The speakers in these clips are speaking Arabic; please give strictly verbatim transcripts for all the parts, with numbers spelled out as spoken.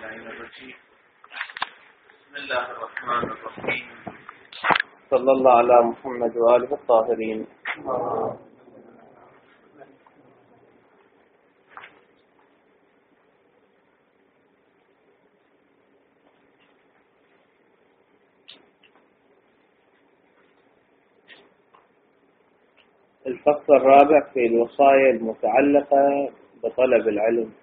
اللعين الرجيم. بسم الله الرحمن الرحيم. صلى الله على محمد وآله الطاهرين. الفصل الرابع في الوصايا المتعلقة بطلب العلم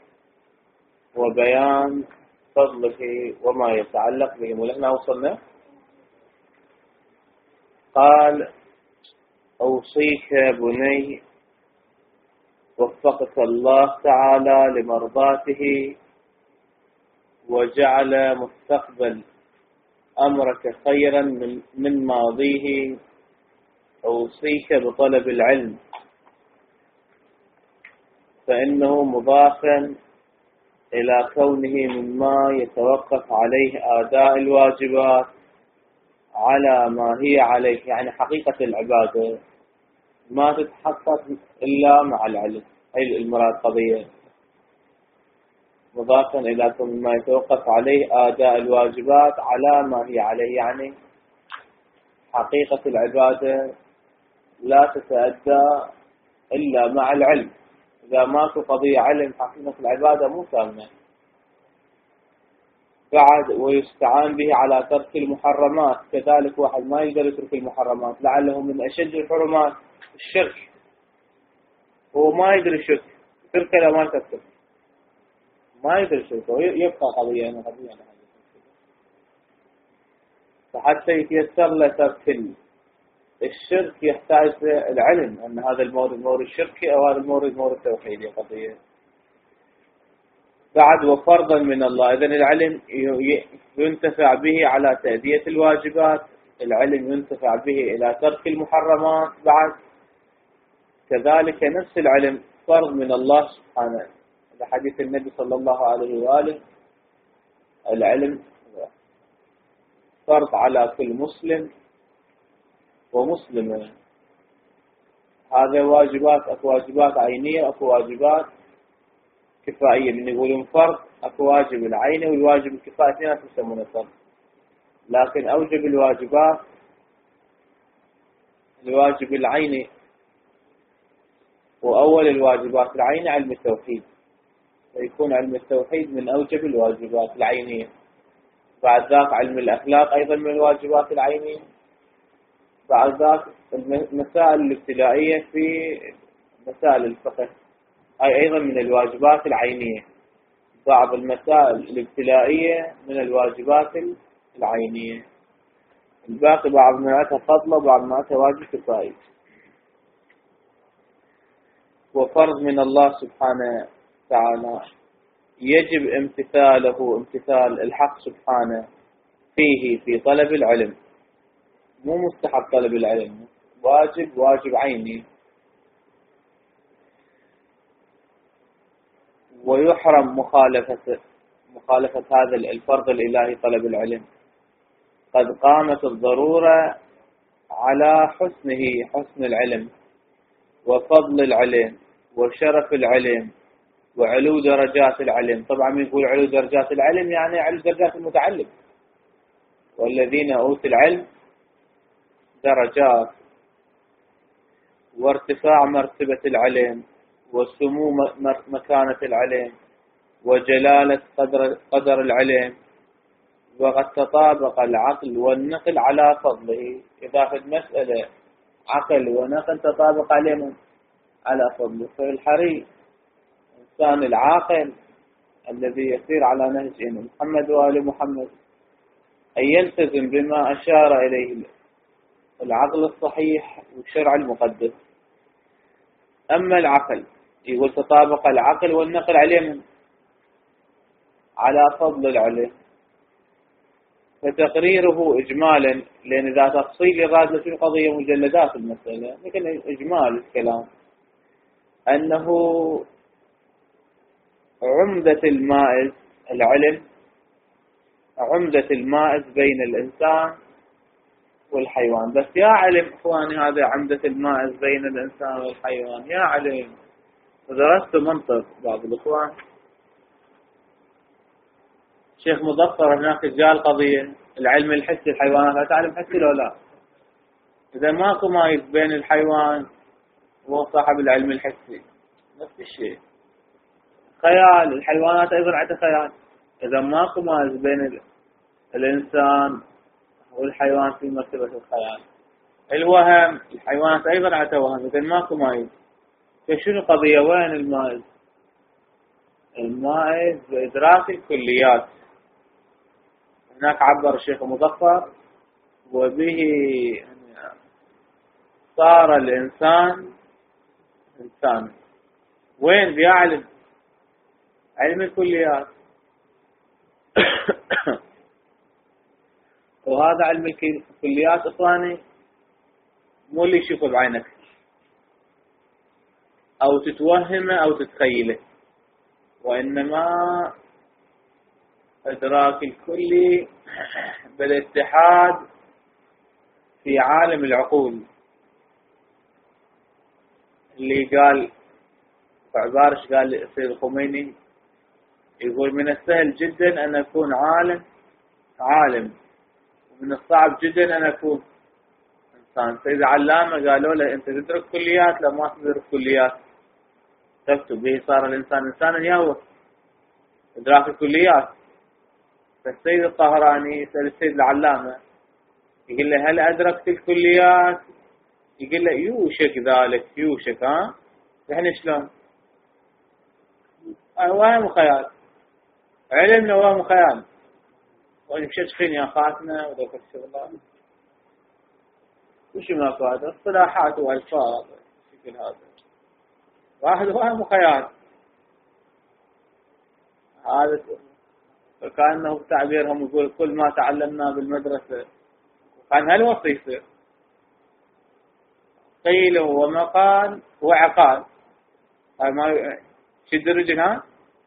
وبيان فضله وما يتعلق به. ولهنا وصلنا قال: أوصيك بني وفقك الله تعالى لمرضاته وجعل مستقبل أمرك خيرا من, من ماضيه. أوصيك بطلب العلم فإنه مضاف إلى كونه مما يتوقف عليه أداء الواجبات على ما هي عليه، يعني حقيقة العبادة ما تتحقق إلا مع العلم. هي المراد قضية مضافا إلى كونه مما يتوقف عليه أداء الواجبات على ما هي عليه، يعني حقيقة العبادة لا تتأدى إلا مع العلم. إذا ماكو قضية علم حقيقة العبادة مو تامة. بعد ويستعان به على ترك المحرمات، كذلك واحد ما يقدر يترك المحرمات لعله من أشد الحرمات الشرك، هو ما يقدر يشرك، ترك لا ما تترك ما يقدر يشرك، يبقى قضية هنا قضية هنا. فحتى يتيسر له ترك الشرك يحتاج العلم أن هذا المورد مورد الشركي أو هذا المورد مورد التوحيدي قضية. بعد وفرضا من الله، إذن العلم ينتفع به على تأدية الواجبات، العلم ينتفع به إلى ترك المحرمات. بعد كذلك نفس العلم فرض من الله سبحانه، لحديث النبي صلى الله عليه وآله: العلم فرض على كل مسلم ومسلمة. هذا واجبات، أكو واجبات عينية وأكو واجبات كفائية. من يقولون فرض أكو واجب العيني والواجب الكفائي، اثنين يسمونه فرض، لكن أوجب الواجبات الواجب العيني، وأول الواجبات العيني علم التوحيد، فيكون علم التوحيد من أوجب الواجبات العينية. بعد ذاك علم الأخلاق أيضا من الواجبات العينية. بعد ذاك المسائل الابتدائية في مسائل الفقه أي أيضا من الواجبات العينية. بعض المسائل الابتدائية من الواجبات العينية، الباقي بعض منعتها فضل وبعض منعتها واجب كفائي. وفرض من الله سبحانه تعالى يجب امتثاله، امتثال الحق سبحانه فيه في طلب العلم، مو مستحب طلب العلم، واجب واجب عيني. ويحرم مخالفة مخالفة هذا الفرض الإلهي طلب العلم. قد قامت الضرورة على حسنه، حسن العلم وفضل العلم وشرف العلم وعلو درجات العلم. طبعا من يقول علو درجات العلم يعني علو درجات المتعلم، والذين أوتوا العلم درجات، وارتفاع مرتبة العلم وسمو مكانة العلم وجلالة قدر, قدر العلم. وقد تطابق العقل والنقل على فضله. إذا في المسألة عقل ونقل تطابق عليهم على فضله، فالحري الإنسان العاقل الذي يسير على نهج محمد وآل محمد أن يلتزم بما أشار إليه العقل الصحيح والشرع المقدس. أما العقل يقول تطابق العقل والنقل عليهم على فضل العلم، فتقريره إجمالا، لأن إذا تفصيل يراد له في قضية مجلدات المسألة، لكن إجمال الكلام أنه عمدة المائز العلم، عمدة المائز بين الإنسان والحيوان. بس يا علم إخواني، هذا عمدة المائز بين الإنسان والحيوان. يا علم ودرست منطق بعض الإخوان شيخ مظفر هناك جاء قضية العلم الحسي، الحيوانات لا تعلم حسي لو لا؟ إذا ماكو مايز بين الحيوان وصاحب العلم الحسي نفس الشيء. خيال، الحيوانات أيضا عندها خيال. إذا ماكو مايز بين الإنسان والحيوان في مرتبة الخيال. الوهم، الحيوانات أيضا عندها وهم. إذا ماكو مايز فشنو قضية؟ وين المايز؟ المايز بإدراك الكليات. هناك عبر الشيخ مظفر وبه صار الإنسان إنسان. وين بيعلم؟ علم الكليات. وهذا علم الكليات إخواني مو اللي يشوفه بعينك أو تتوهمه أو تتخيله، وإنما إدراك الكلي بالاتحاد في عالم العقول. اللي قال بعبارش قال السيد الخميني، يقول من السهل جدا أن أكون عالم عالم ومن الصعب جدا أن أكون إنسان. سيد علامة قالوا له أنت تدرك كليات؟ لا ما تدرك كليات. تكتب به صار الإنسان إنسانا يهوى إدراك الكليات. فالسيد الطهراني يسأل السيد العلامة يقول له هل أدركت الكليات؟ يقول له يوشك ذلك، يوشك. ها يعني شلون؟ وهم خيال، علمنا وهم خيال. ونمشيخين يا خاتنا وذوك الشغلات وش ما فاد اصطلاحات والفاظ شكل هذا واحد وهم خيال. هذا كأنه تعبيرهم يقول كل ما تعلمنا بالمدرسة كان هالوصي يصير قيل ومقال وعقال. هاي ما شد رجلنا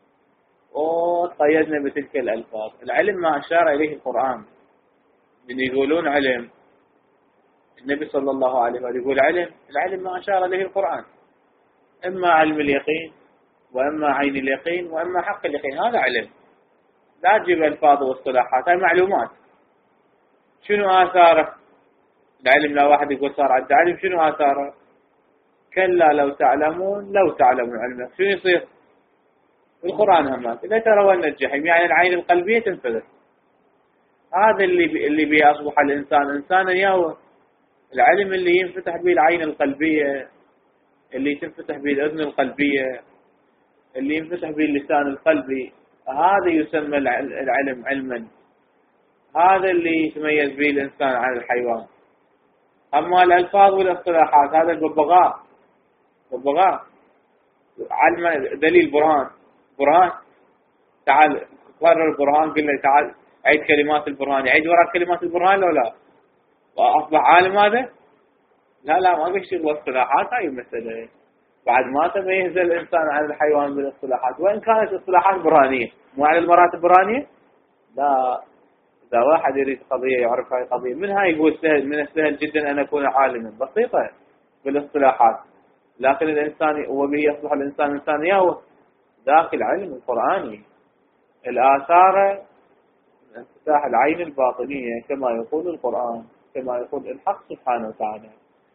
وقيدنا بتلك الألفاظ. العلم ما أشار إليه القرآن. من يقولون علم، النبي صلى الله عليه وسلم يقول علم، العلم ما أشار إليه القرآن. إما علم اليقين وإما عين اليقين وإما حق اليقين. هذا علم. لا تجيب ألفاظ واصطلاحات، هاي معلومات. شنو آثاره؟ العلم لا واحد يقول صار عنده علم، شنو آثاره؟ كلا لو تعلمون لو تعلمون علما. شنو يصير؟ القرآن همات إذا ترون الجحيم يعني العين القلبية تنفذت. هذا اللي بي اللي بيصبح الإنسان إنسانا يهوى. العلم اللي ينفتح به العين القلبية، اللي تنفتح به الأذن القلبية، اللي ينفتح به اللسان القلبي، هذا يسمى العلم علما. هذا اللي يتميز به الإنسان عن الحيوان. أما الألفاظ والاصطلاحات هذا الببغاء. ببغاء علم دليل برهان برهان تعال قرر البرهان قل له تعال عيد كلمات البرهان، يعيد وراء كلمات البرهان لو لا وأصبح عالم هذا؟ لا لا ما بيشتغل الاصطلاحات. هاي المسألة بعد ما تميز الإنسان عن الحيوان بالاصطلاحات، وإن كانت اصطلاحات برهانية مو على المراتب برهانية. لا، إذا واحد يريد قضية يعرف هاي قضية منها يقول سهل، من السهل جدا أن أكون عالما. بسيطة بالاصطلاحات، لكن الإنسان وبه يصبح الإنسان إنسان يهوى ذاك العلم القرآني. الآثار من انفتاح العين الباطنية كما يقول القرآن، كما يقول الحق سبحانه وتعالى.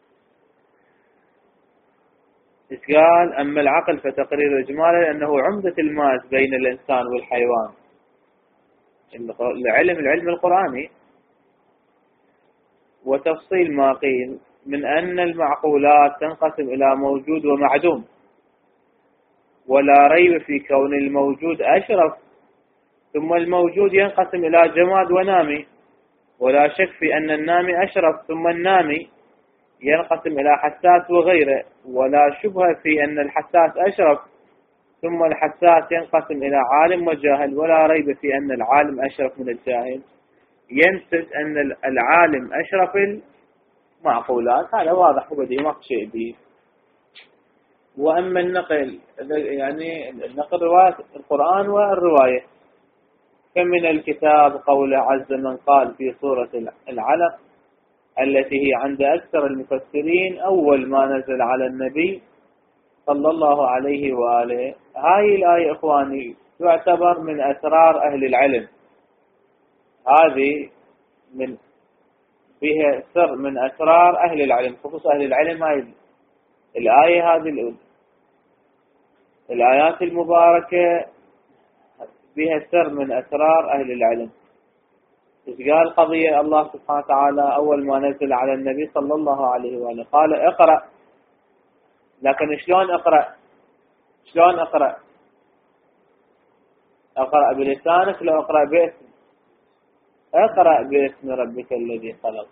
قال أما العقل فتقرير إجمالا أنه عمدة الماس بين الإنسان والحيوان. العلم العلم القرآني. وتفصيل ما قيل من أن المعقولات تنقسم إلى موجود ومعدوم، ولا ريب في كون الموجود أشرف، ثم الموجود ينقسم إلى جماد ونامي، ولا شك في أن النامي أشرف، ثم النامي ينقسم إلى حساس وغيره، ولا شبهة في أن الحساس أشرف، ثم الحساس ينقسم إلى عالم وجاهل، ولا ريب في أن العالم أشرف من الجاهل. ينسج أن العالم أشرف المعقولات، هذا واضح وبديهي ما في شيء جديد. وأما النقل يعني النقل رواية القرآن والرواية، فمن الكتاب قوله عز من قال في سورة العلق التي هي عند أكثر المفسرين أول ما نزل على النبي صلى الله عليه وآله. هاي الآية إخواني تعتبر من أسرار أهل العلم. هذه من فيها سر من أسرار أهل العلم، خصوص أهل العلم. هاي الآية هذه الآيات المباركة فيها سر من أسرار أهل العلم. إيش قال قضية الله سبحانه وتعالى أول ما نزل على النبي صلى الله عليه وآله؟ قال اقرأ. لكن شلون اقرأ؟ شلون اقرأ؟ اقرأ بلسانك لو اقرأ باسم؟ اقرأ باسم ربك الذي خلق.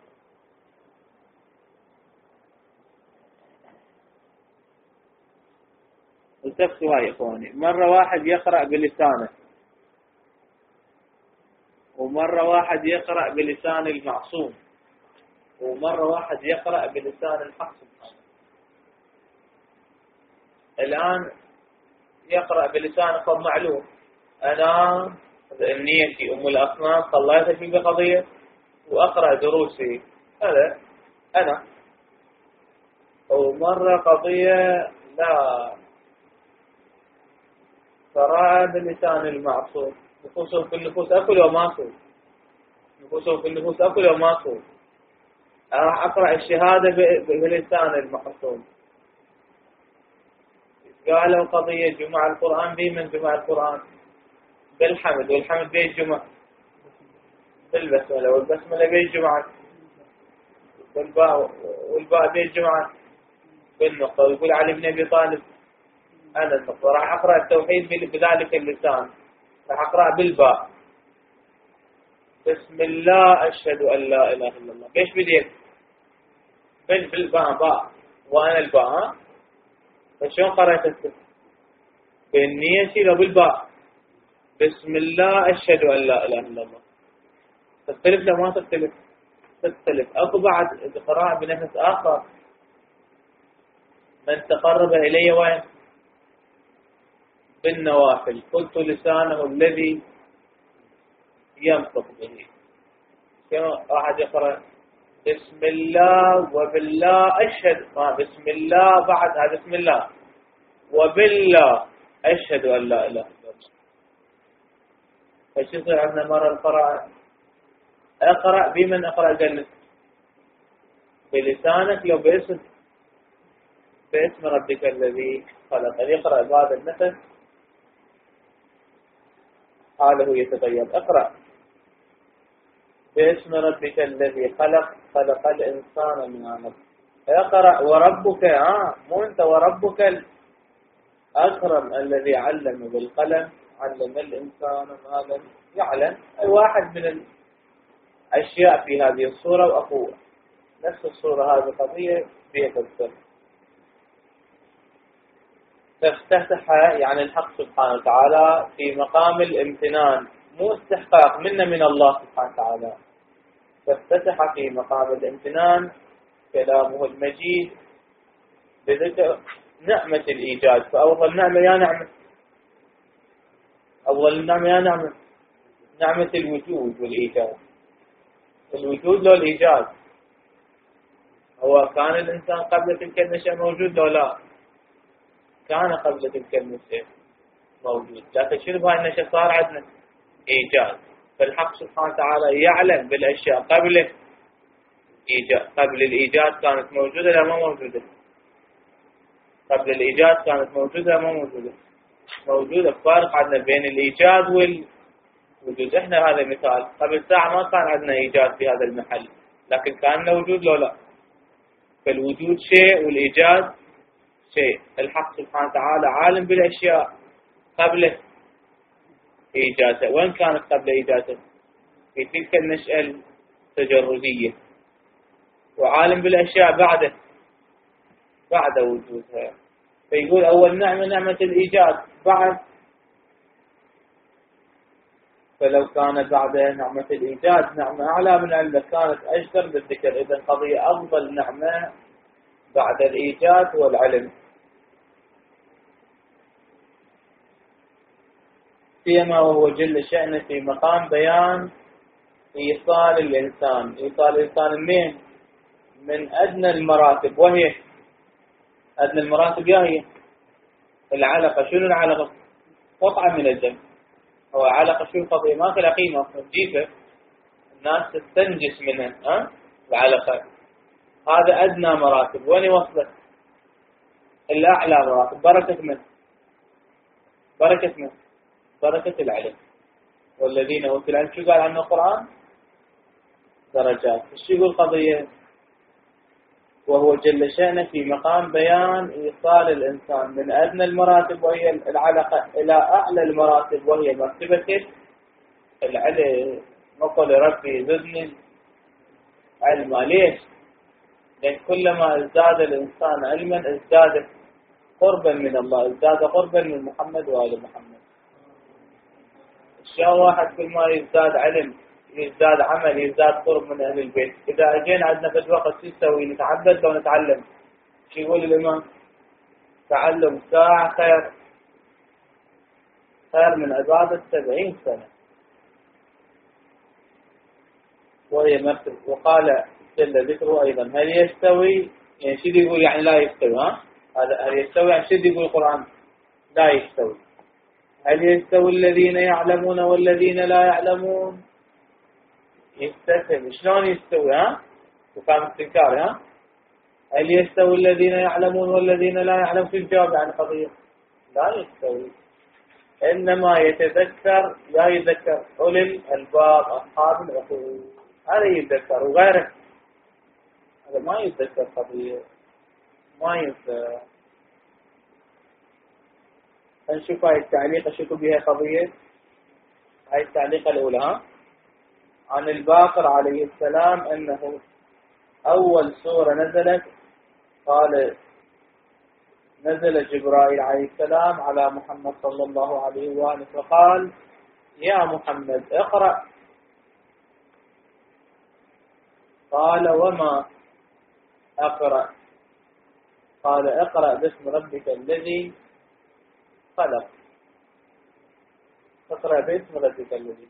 التفسوا يا إخواني، مرة واحد يقرأ بلسانه، ومرة واحد يقرأ بلسان المعصوم، ومرة واحد يقرأ بلسان الحق سبحانه. الآن يقرأ بلسانه طب معلوم، أنا نيتي أم الأصنام صليت في بقضية وأقرأ دروسي، هذا أنا. ومرة قضية لا، قراءة بلسان المعصوم. نفوسهم في النفوس أكل وماكل، نفوسهم في النفوس أكل وماكل. راح أقرأ الشهادة بلسان المعصوم. قالوا قضية جمع القرآن بي من جمع القرآن بالحمد، والحمد بي الجمع بالبسملة، والبسملة بي الجمعة بالباء، والباء بي الجمعة بالنقطة. ويقول علي بن أبي طالب أنا النقطة. راح أقرأ التوحيد بذلك اللسان، راح أقرأ بالباء بسم الله أشهد أن لا إله إلا الله. ليش بديت بالباء باء وأنا الباء؟ فشون قرأت السر؟ بالنية لو بالباء بسم الله أشهد أن لا إله إلا الله. تختلف لو ما تختلف؟ تختلف. أكو بعد قراءة بنفس آخر، من تقرب إلي وين؟ بالنوافل قلت لسانه الذي ينطق به. كما واحد يقرأ بسم الله وبالله أشهد، ما بسم الله بعدها بسم الله وبالله أشهد أن لا إله إلا الله. فش يصير عندنا مرة القراءة؟ اقرأ بمن اقرأ جلس بلسانك لو باسم باسم ربك الذي خلق. يقرأ بعد النفس حاله يتغير. اقرأ باسم ربك الذي خلق خلق الإنسان من علق. اقرأ وربك، آه مو أنت، وربك الأكرم الذي علم بالقلم علم الإنسان ما لم يعلم. أي واحد من الأشياء في هذه الصورة وأخوه نفس الصورة هذه قضية فيها تفسير. تفتتح يعني الحق سبحانه وتعالى في مقام الامتنان، مو استحقاق منا من الله سبحانه وتعالى. فافتتح في مقام الامتنان كلامه المجيد بذكر نعمة الإيجاد. فأول نعمة يا نعمة، أول نعمة يا نعمة نعمة الوجود والإيجاد. الوجود له الإيجاد. هو كان الإنسان قبل تلك النشأة موجود لو لا؟ كان قبل تلك النشأة موجود، لكن شنو بهاي النشأة صار عندنا؟ إيجاد. فالحق سبحانه وتعالى يعلم بالأشياء قبل إيجاد. قبل الإيجاد كانت موجودة لا ما موجودة؟ قبل الإيجاد كانت موجودة لا ما موجودة؟ موجودة. فارق عندنا بين الإيجاد والوجود. إحنا هذا مثال، قبل ساعة ما كان عندنا إيجاد في هذا المحل، لكن كان لنا وجود لو لا؟ فالوجود شيء والإيجاد شيء. الحق سبحانه وتعالى عالم بالأشياء قبل إيجادها. وين كانت قبل إيجادها؟ في تلك النشأة التجردية. وعالم بالأشياء بعد بعد وجودها. فيقول أول نعمة نعمة الإيجاد بعد. فلو كانت بعد نعمة الإيجاد نعمة أعلى من علم كانت أجدر بالذكر. إذن قضية أفضل نعمة بعد الإيجاد والعلم. سيما وهو جل شأنه في مقام بيان إيصال الإنسان. إيصال الإنسان منين؟ من أدنى المراتب، وهي أدنى المراتب يا هي العلقة. شنو العلقة؟ قطعة من الدم. هو علقة شو القضية؟ ما في قيمة جيفة ناس تستنجس منها ها العلقة. هذا أدنى مراتب. وين وصلت؟ الأعلى مراتب. بركة من؟ بركة من؟ بركة العلم. والذين أوتوا العلم شو قال عنه القرآن؟ درجات. ايش يقول قضية؟ وهو جل شأنه في مقام بيان إيصال الإنسان من أدنى المراتب وهي العلقة إلى أعلى المراتب وهي مرتبة العلم. نقول ربي زدني علما. ليش؟ لأن كلما ازداد الإنسان علما ازداد قربا من الله، ازداد قربا من محمد وآل محمد. الشيء واحد كل ما يزداد علم يزداد عمل يزداد قرب من أهل البيت. إذا أجينا عندنا في الوقت شو نسوي؟ نتعبد لو نتعلم. شو يقول الإمام؟ تعلم ساعة خير خير من عبادة سبعين سنة. وهي مرتب. وقال جل ذكره أيضا هل يستوي؟ يعني شو يقول يعني لا يستوي؟ ها هذا هل يستوي يعني شو يقول القرآن؟ لا يستوي. هل يستوي الذين يعلمون والذين لا يعلمون؟ يستفهم. شلون يستوي؟ ها وكان استنكار. ها هل يستوي الذين يعلمون والذين لا يعلمون؟ في الجواب عن قضية لا يستوي. إنما يتذكر لا يذكر أولي الألباب أصحاب العقول. هذا يتذكر وغيره هذا ما يتذكر قضية ما ينفع. نشوف هاي التعليق شو بها قضية. هاي التعليقة الأولى ها عن الباقر عليه السلام أنه أول سورة نزلت قال نزل جبرائيل عليه السلام على محمد صلى الله عليه وآله فقال يا محمد اقرأ. قال وما أقرأ؟ قال اقرأ باسم ربك الذي خلق. اقرأ باسم ربك الذي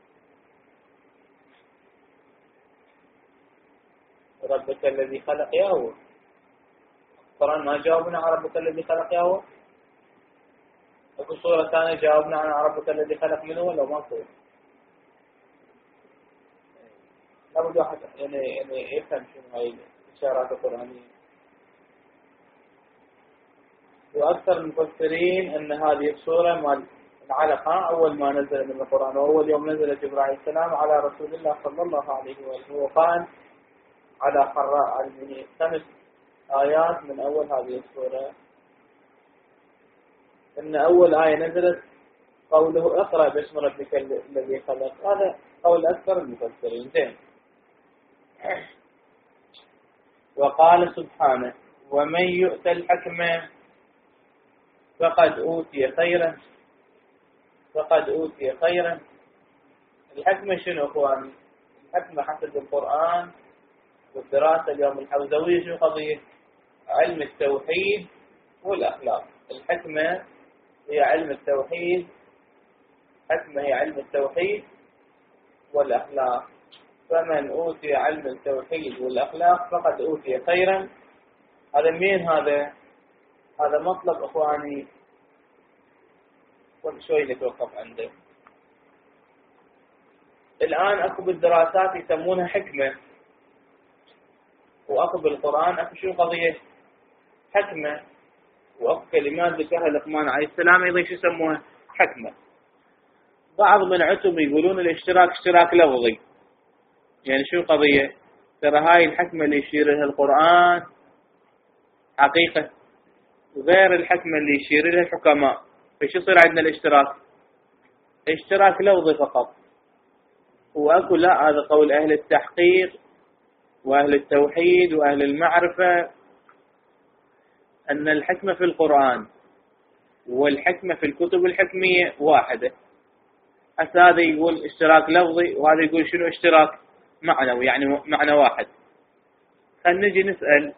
خلق. ربك الذي خلق يا هو. القرآن ما جاوبنا عن ربك الذي خلق يا هو. اكو صورة ثانية جاوبنا عن ربك الذي خلق منه ولا ما صور؟ لابد واحد يعني يعني يفهم شنو هاي الإشارات القرآنية. وأكثر المفسرين أن هذه السورة مال العلقة أول ما نزل من القرآن وأول يوم نزل جبرائيل السلام على رسول الله صلى الله عليه وآله وقال على قراء علمه خمس آيات من أول هذه السورة. إن أول آية نزلت قوله اقرأ باسم ربك الذي خلق. هذا قول أكثر المفسرين. زين. وقال سبحانه ومن يؤت الحكمة فقد أوتي خيرا فقد أوتي خيرا. الحكمة شنو أخواني؟ الحكمة حسب القرآن والدراسة اليوم الحوزوية شو قضية؟ علم التوحيد والأخلاق. الحكمة هي علم التوحيد. حكمة هي علم التوحيد والأخلاق. فمن أوتي علم التوحيد والأخلاق فقد أوتي خيرا. هذا مين هذا؟ هذا مطلب أخواني شوي نتوقف عنده. الآن أكو بالدراسات يسمونها حكمة وأكو بالقرآن أكو شو قضية؟ حكمة. وأكو كلمات ذكرها لقمان عليه السلام أيضا شو يسموها؟ حكمة. بعض من عتب يقولون الاشتراك اشتراك لفظي. يعني شو قضية؟ ترى هاي الحكمة اللي يشير لها القرآن حقيقة غير الحكمة اللي يشير لها الحكماء. فش يصير عندنا الاشتراك؟ اشتراك لفظي فقط. وأكو لا هذا قول أهل التحقيق وأهل التوحيد وأهل المعرفة أن الحكمة في القرآن والحكمة في الكتب الحكمية واحدة. هذا يقول اشتراك لفظي وهذا يقول شنو اشتراك معنوي يعني معنى واحد. خلينا نجي نسأل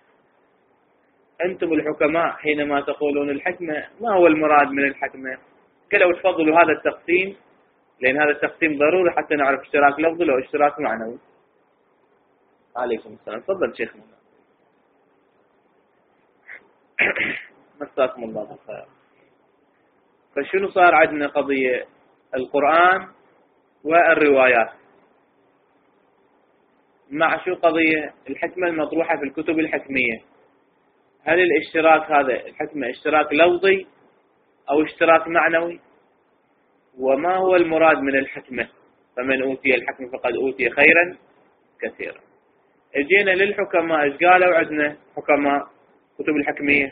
أنتم الحكماء حينما تقولون الحكمة ما هو المراد من الحكمة؟ كلوا تفضلوا هذا التقسيم لأن هذا التقسيم ضروري حتى نعرف اشتراك لفظي أو اشتراك معنوي. عليكم السلام. تفضل شيخنا. مساكم الله بالخير. فشنو صار عندنا قضية؟ القرآن والروايات. مع شو قضية الحكمة المطروحة في الكتب الحكمية. هل الاشتراك هذا الحكمة اشتراك لفظي أو اشتراك معنوي؟ وما هو المراد من الحكمة؟ فمن أوتي الحكمة فقد أوتي خيرا كثيرا. اجينا للحكماء، ايش قالوا عندنا حكماء كتب الحكمية؟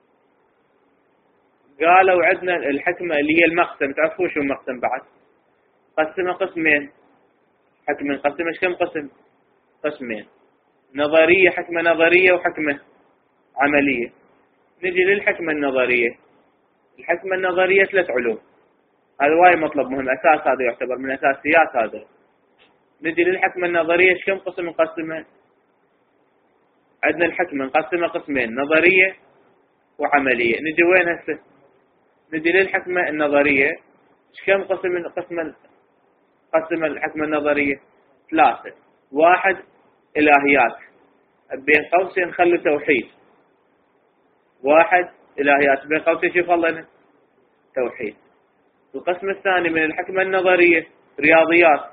قالوا عندنا الحكمة اللي هي المقسم. تعرفوا شو المقسم بعد؟ قسمه قسمين. حكمة نقسمه ايش كم قسم؟ قسمين، نظرية، حكمة نظرية وحكمة عملية. نجي للحكمة النظرية. الحكمة النظرية ثلاث علوم، هذا وايد مطلب مهم، أساس، هذا يعتبر من أساسيات هذا. نجي للحكمة النظرية ايش كم قسم نقسمه؟ عندنا الحكمة نقسمها قسمين، نظرية وعملية. نجي وين هسه؟ نجي للحكمة النظرية ايش كم قسم قسم قسم الحكمة النظرية؟ ثلاثة. واحد إلهيات، بين قوسين خلوا توحيد. واحد إلهيات بين قوسين شو خلنا؟ توحيد. القسم الثاني من الحكمة النظرية رياضيات.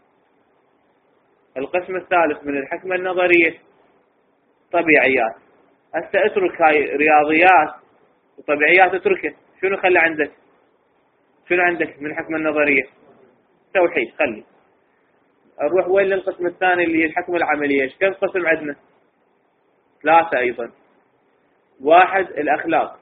القسم الثالث من الحكمة النظرية طبيعيات. هسه اترك هاي رياضيات وطبيعيات، اتركه. شنو خلي عندك؟ شنو عندك من الحكمة النظرية؟ توحيد. خلي اروح وين للقسم الثاني اللي هي الحكمة العملية. ايش كم قسم عندنا؟ ثلاثة ايضا. واحد الأخلاق،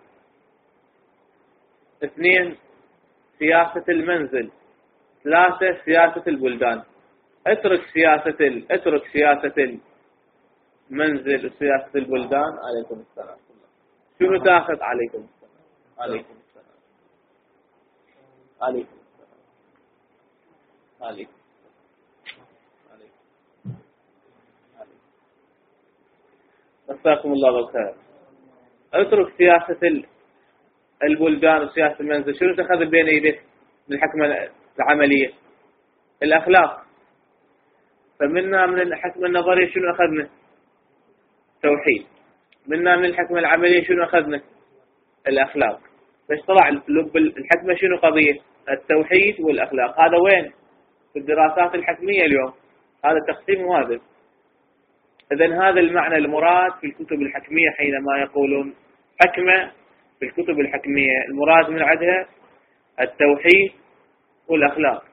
اثنين سياسة المنزل، ثلاثة سياسة البلدان. اترك سياسة ال... اترك سياسة المنزل وسياسة البلدان. عليكم السلام. شنو تاخذ؟ عليكم السلام. عليكم السلام. عليكم السلام. عليكم مساكم الله بالخير. اترك سياسة البلدان وسياسة المنزل. شنو تاخذ بين يديك من الحكمة العملية؟ الأخلاق. فمنا من الحكمة النظرية شنو أخذنا؟ توحيد. منا من الحكمة العملية شنو أخذنا؟ الأخلاق. فايش طلع لب الحكمة؟ شنو قضية؟ التوحيد والأخلاق. هذا وين؟ في الدراسات الحكمية اليوم، هذا تقسيم هذا. إذن هذا المعنى المراد في الكتب الحكمية حينما يقولون حكمة في الكتب الحكمية، المراد من عندها التوحيد والأخلاق.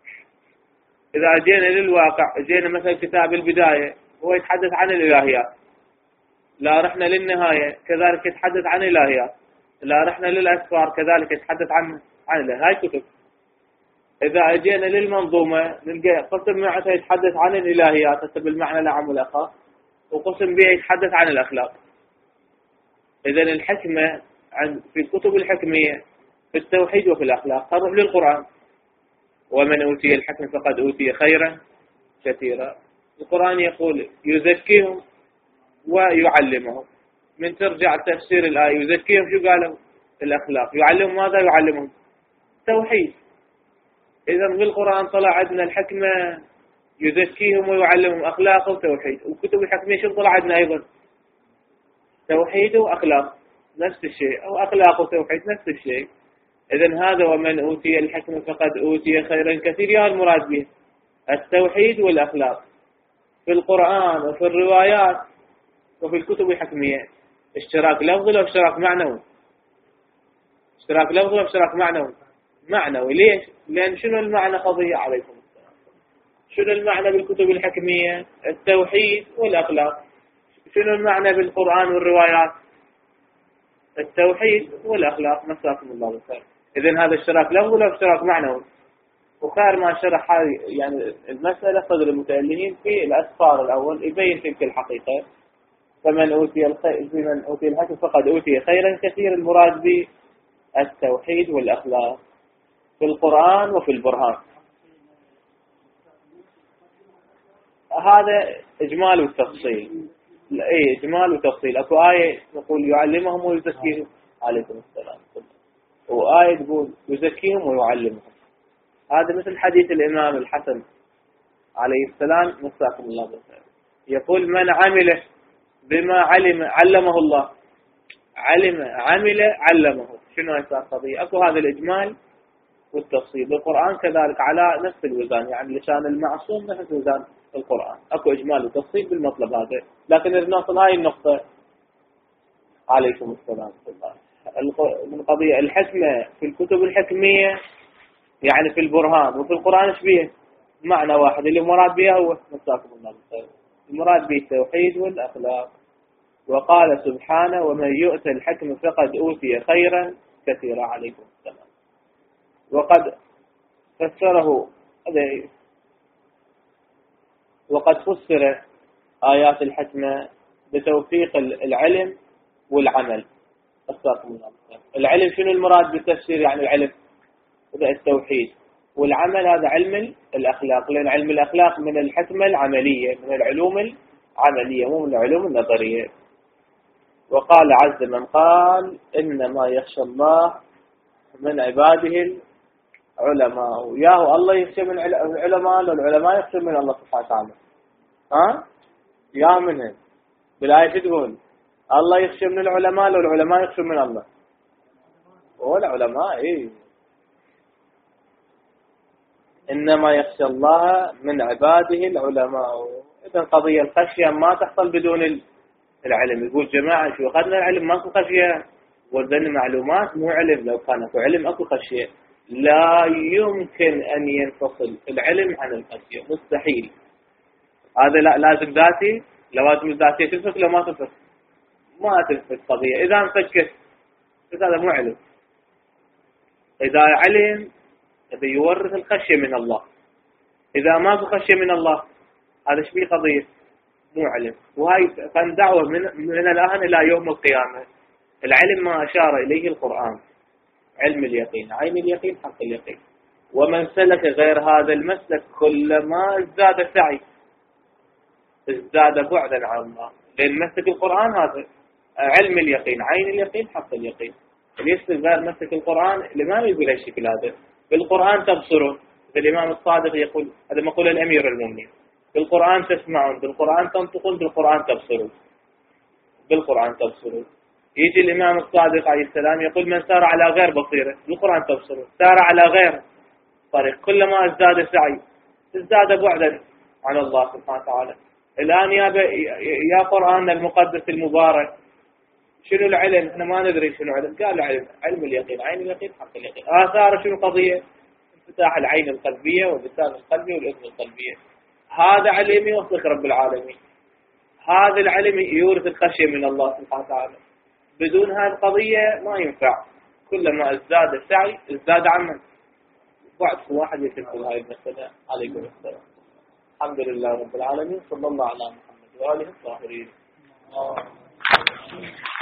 إذا جينا للواقع، جينا مثلا كتاب البداية هو يتحدث عن الإلهيات، لا رحنا للنهاية كذلك يتحدث عن الإلهيات، لا رحنا للأسفار كذلك يتحدث عن عن هاي كتب. إذا أجينا للمنظومة نلقى قسم معها يتحدث عن الإلهيات بالمعنى العام والأخص، وقسم بها يتحدث عن الأخلاق. إذا الحكمة عن في الكتب الحكمية في التوحيد وفي الأخلاق. نروح للقرآن. ومن أوتي الحكمة فقد أوتي خيرا كثيرا. القرآن يقول يزكيهم ويعلمهم. من ترجع تفسير الآية يزكيهم شو قالوا؟ الأخلاق. يعلمهم ماذا؟ يعلمهم توحيد. إذا بالقرآن طلع عندنا الحكمة يزكيهم ويعلمهم أخلاق وتوحيد. وكتب الحكمية شو طلع عندنا أيضا؟ توحيد وأخلاق نفس الشيء، أو أخلاق وتوحيد نفس الشيء. إذن هذا ومن أوتي الحكمة فقد أوتي خيرا كثيرا، يا المراد به التوحيد والأخلاق في القرآن وفي الروايات وفي الكتب الحكمية. اشتراك لفظي أو اشتراك معنوي؟ اشتراك لفظي أو اشتراك معنوي؟ معنوي. ليش؟ لأن شنو المعنى قضية؟ عليكم السلام. شنو المعنى بالكتب الحكمية؟ التوحيد والأخلاق. شنو المعنى بالقرآن والروايات؟ التوحيد والأخلاق. مساكم الله بالخير. إذن هذا اشتراك لفظي أو اشتراك معنوي؟ وخير ما شرح يعني المسألة صدر المتألهين في الأسفار الأول يبين تلك الحقيقة. فمن أوتي الخير من أوتي الحكمة فقد أوتي خيرا كثيرا، المراد به التوحيد والأخلاق في القرآن وفي البرهان. هذا إجمال وتفصيل. اي إجمال وتفصيل. أكو آية نقول يعلمهم ويزكيهم. عليكم السلام. وآية تقول يزكيهم ويعلمهم. هذا مثل حديث الإمام الحسن عليه السلام مساكم الله بالخير، يقول من عمل بما علم علمه الله. علم عمل علمه. شنو هاي القضية؟ أكو هذا الإجمال والتفصيل. القرآن كذلك على نفس الوزان، يعني لسان المعصوم نفس وزان القرآن، اكو اجمال وتفصيل بالمطلب هذا. لكن اذا نوصل هاي النقطة، عليكم السلام من قضية الحكمة في الكتب الحكمية، يعني في البرهان وفي القرآن ايش بيه؟ معنى واحد اللي مراد بها هو مساكم الله بالخير، المراد به التوحيد والأخلاق. وقال سبحانه ومن يؤت الحكم فقد أوتي خيرا كثيرا. عليكم السلام. وقد فسره وقد فسر آيات الحكمة بتوفيق العلم والعمل. مساكم الله بالخير. العلم شنو المراد بالتفسير؟ يعني العلم التوحيد، والعمل هذا علم الأخلاق، لأن علم الأخلاق من الحكمة العملية، من العلوم العملية مو من العلوم النظرية. وقال عز من قال إنما يخشى الله من عباده العلماء. ياهو الله يخشى من العلماء، لو العلماء يخشى من الله سبحانه وتعالى. ها يا منهم بالآية تقول الله يخشى من العلماء، لو العلماء يخشى من الله. هو العلماء إيه إنما يخشى الله من عباده العلماء. إذا قضية الخشية ما تحصل بدون العلم. يقول جماعة شو أخذنا العلم ماكو خشية، وذن معلومات مو علم. لو كان اكو علم اكو خشية. لا يمكن أن ينفصل العلم عن الخشية، مستحيل. هذا لا لازم ذاتي، لوازم الذاتية تنفك لو ما تنفك ما تنفك قضية. إذا انفكت هذا مو علم. إذا علم هذا يورث الخشية من الله. إذا ما في خشية من الله هذا ايش بيه قضية؟ مو علم. وهاي كان دعوة من, من الآن إلى يوم القيامة. العلم ما أشار إليه القرآن، علم اليقين، عين اليقين، حق اليقين. ومن سلك غير هذا المسلك كلما ازداد سعي ازداد بعدا عن الله. لأن مسلك القرآن هذا علم اليقين، عين اليقين، حق اليقين. اللي يسلك غير مسلك القرآن اللي ما يقول هالشكل هذا. بالقرآن تبصرون، الإمام الصادق يقول هذا مقول الأمير المؤمنين، بالقرآن تسمعون، بالقرآن تنطقون، بالقرآن تبصرون، بالقرآن تبصرون. يجي الإمام الصادق عليه السلام يقول من سار على غير بصيرة، بالقرآن تبصرون. سار على غير طريق كلما ازداد سعي ازداد بعدا عن الله سبحانه وتعالى. الآن يا يا قرآن المقدس المبارك شنو العلم؟ احنا ما ندري شنو علم. قال العلم علم اليقين، عين اليقين، حق اليقين. آثار شنو قضية؟ انفتاح العين القلبية واللسان القلبي والأذن القلبية. هذا علم يوصلك رب العالمين. هذا العلم يورث الخشية من الله سبحانه وتعالى. بدون هذه القضية ما ينفع. كلما ازداد السعي ازداد عمل. بعد واحد يتنقل هاي المسألة. عليكم السلام. الحمد لله رب العالمين، صلى الله على محمد وآله الطاهرين.